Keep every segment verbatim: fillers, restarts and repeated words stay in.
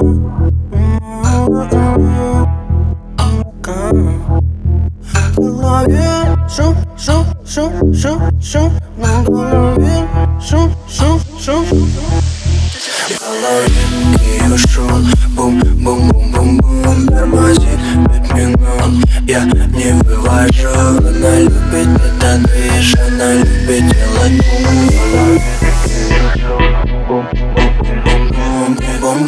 В голове шум, шум, шум, шум, шум. На голове шум, шум, шум. В голове ее шум. Бум, бум, бум, бум, бум. Тормозит пять минут. Я не вывожу. Она любит этот движ. Она любит делать бум. В голове ее шум. Бум, бум, бум, бум, бум, бум.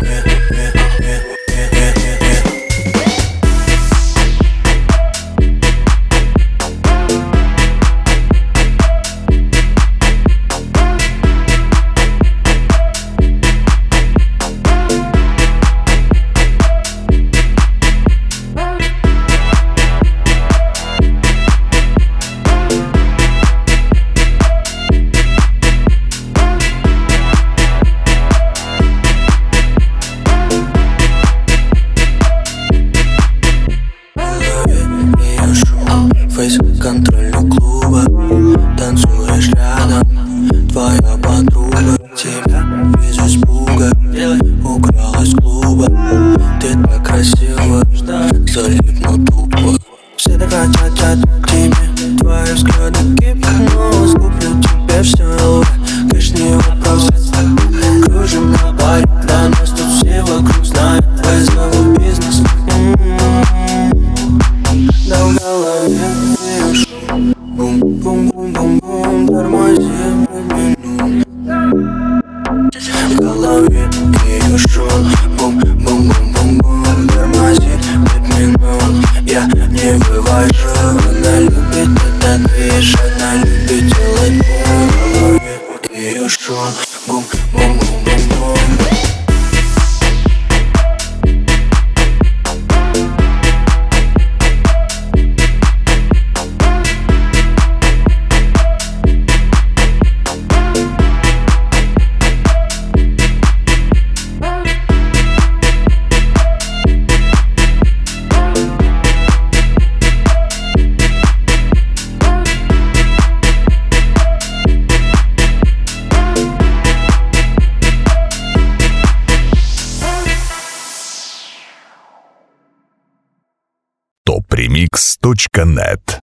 Контрольный клуба, танцуешь рядом, твоя подруга. Тебя без испуга украл из клуба. Ты так красива, залипну тупо. Все так хотят к тебе, твои взгляды гипноз. Куплю тебе все, конечно, не вопрос. Кружим на паре, да нас тут все вокруг знают твой новый бизнес. Да в голове бум-бум-бум-бум-бум, тормозим пять минут. В голове ее шум. Бум-бум-бум-бум-бум, тормозит пять минут. Я не вывожу. Она любит этот движ. Она любит делать бум. В голове ее шум. Бум-бум-бум-бум-бум. топ ремикс точка нет